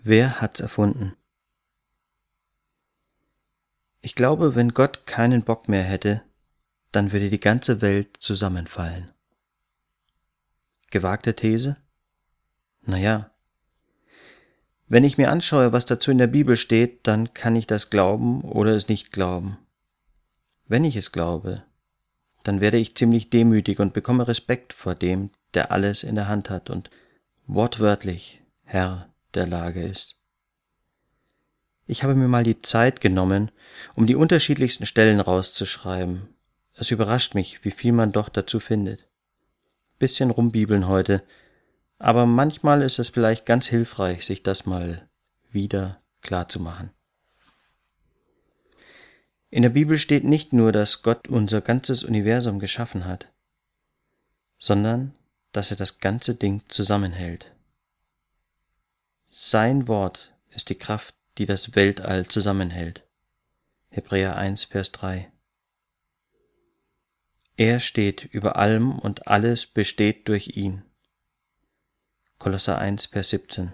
Wer hat's erfunden? Ich glaube, wenn Gott keinen Bock mehr hätte, dann würde die ganze Welt zusammenfallen. Gewagte These? Naja. Wenn ich mir anschaue, was dazu in der Bibel steht, dann kann ich das glauben oder es nicht glauben. Wenn ich es glaube, dann werde ich ziemlich demütig und bekomme Respekt vor dem, der alles in der Hand hat und wortwörtlich Herr der Lage ist. Ich habe mir mal die Zeit genommen, um die unterschiedlichsten Stellen rauszuschreiben. Es überrascht mich, wie viel man doch dazu findet. Bisschen rumbibeln heute, aber manchmal ist es vielleicht ganz hilfreich, sich das mal wieder klar zu machen. In der Bibel steht nicht nur, dass Gott unser ganzes Universum geschaffen hat, sondern dass er das ganze Ding zusammenhält. Sein Wort ist die Kraft, die das Weltall zusammenhält. Hebräer 1, Vers 3. Er steht über allem und alles besteht durch ihn. Kolosser 1, Vers 17.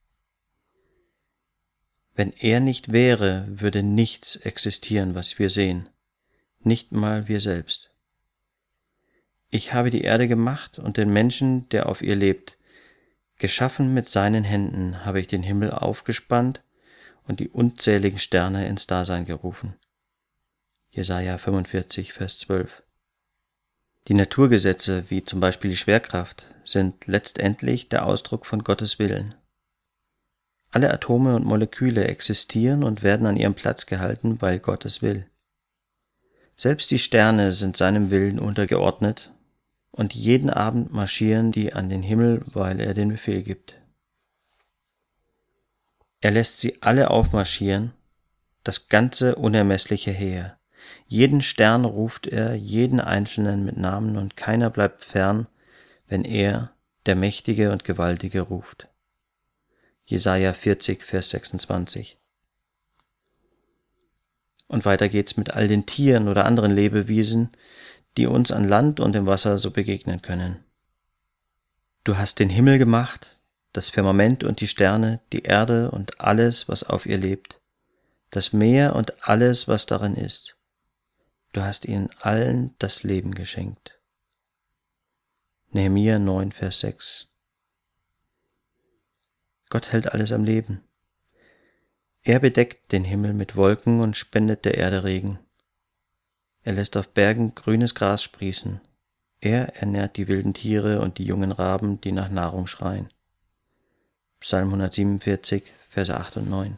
Wenn er nicht wäre, würde nichts existieren, was wir sehen, nicht mal wir selbst. Ich habe die Erde gemacht und den Menschen, der auf ihr lebt. Geschaffen mit seinen Händen habe ich den Himmel aufgespannt und die unzähligen Sterne ins Dasein gerufen. Jesaja 45, Vers 12. Die Naturgesetze, wie zum Beispiel die Schwerkraft, sind letztendlich der Ausdruck von Gottes Willen. Alle Atome und Moleküle existieren und werden an ihrem Platz gehalten, weil Gott es will. Selbst die Sterne sind seinem Willen untergeordnet und jeden Abend marschieren die an den Himmel, weil er den Befehl gibt. Er lässt sie alle aufmarschieren, das ganze unermessliche Heer. Jeden Stern ruft er, jeden Einzelnen mit Namen, und keiner bleibt fern, wenn er, der Mächtige und Gewaltige, ruft. Jesaja 40, Vers 26. Und weiter geht's mit all den Tieren oder anderen Lebewesen, die uns an Land und im Wasser so begegnen können. Du hast den Himmel gemacht, das Firmament und die Sterne, die Erde und alles, was auf ihr lebt, das Meer und alles, was darin ist. Du hast ihnen allen das Leben geschenkt. Nehemia 9, Vers 6. Gott hält alles am Leben. Er bedeckt den Himmel mit Wolken und spendet der Erde Regen. Er lässt auf Bergen grünes Gras sprießen. Er ernährt die wilden Tiere und die jungen Raben, die nach Nahrung schreien. Psalm 147, Verse 8 und 9.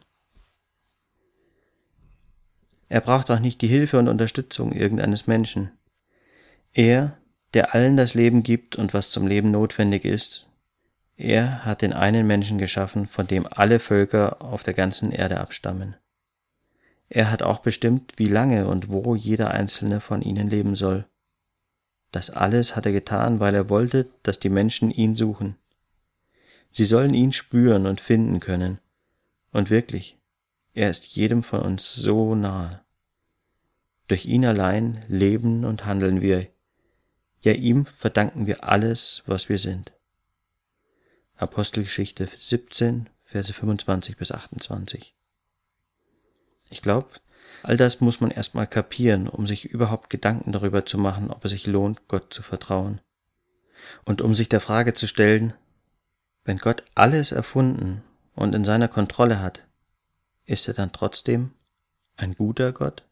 Er braucht auch nicht die Hilfe und Unterstützung irgendeines Menschen. Er, der allen das Leben gibt und was zum Leben notwendig ist, er hat den einen Menschen geschaffen, von dem alle Völker auf der ganzen Erde abstammen. Er hat auch bestimmt, wie lange und wo jeder einzelne von ihnen leben soll. Das alles hat er getan, weil er wollte, dass die Menschen ihn suchen. Sie sollen ihn spüren und finden können. Und wirklich, er ist jedem von uns so nahe. Durch ihn allein leben und handeln wir. Ja, ihm verdanken wir alles, was wir sind. Apostelgeschichte 17, Verse 25 bis 28. Ich glaube, all das muss man erstmal kapieren, um sich überhaupt Gedanken darüber zu machen, ob es sich lohnt, Gott zu vertrauen. Und um sich der Frage zu stellen, wenn Gott alles erfunden und in seiner Kontrolle hat, ist er dann trotzdem ein guter Gott?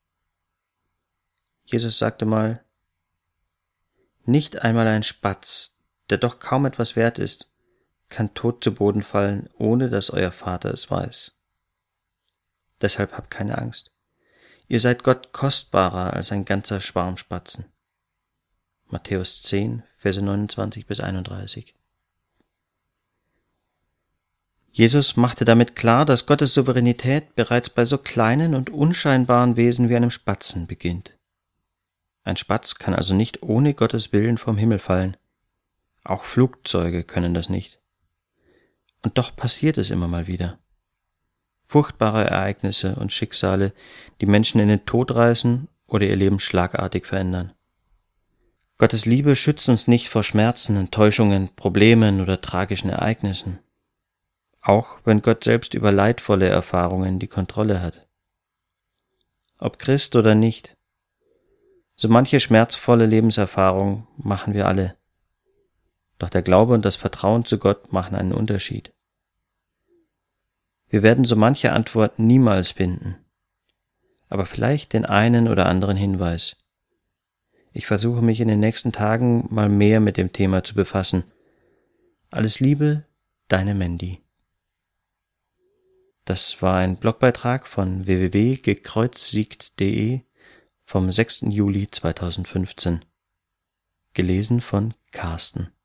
Jesus sagte mal, nicht einmal ein Spatz, der doch kaum etwas wert ist, kann tot zu Boden fallen, ohne dass euer Vater es weiß. Deshalb habt keine Angst. Ihr seid Gott kostbarer als ein ganzer Schwarm Spatzen. Matthäus 10, Verse 29 bis 31. Jesus machte damit klar, dass Gottes Souveränität bereits bei so kleinen und unscheinbaren Wesen wie einem Spatzen beginnt. Ein Spatz kann also nicht ohne Gottes Willen vom Himmel fallen. Auch Flugzeuge können das nicht. Und doch passiert es immer mal wieder. Furchtbare Ereignisse und Schicksale, die Menschen in den Tod reißen oder ihr Leben schlagartig verändern. Gottes Liebe schützt uns nicht vor Schmerzen, Enttäuschungen, Problemen oder tragischen Ereignissen. auch wenn Gott selbst über leidvolle Erfahrungen die Kontrolle hat. Ob Christ oder nicht, so manche schmerzvolle Lebenserfahrung machen wir alle. Doch der Glaube und das Vertrauen zu Gott machen einen Unterschied. Wir werden so manche Antwort niemals finden, aber vielleicht den einen oder anderen Hinweis. Ich versuche mich in den nächsten Tagen mal mehr mit dem Thema zu befassen. Alles Liebe, deine Mandy. Das war ein Blogbeitrag von www.gekreuzsiegt.de vom 6. Juli 2015. Gelesen von Carsten.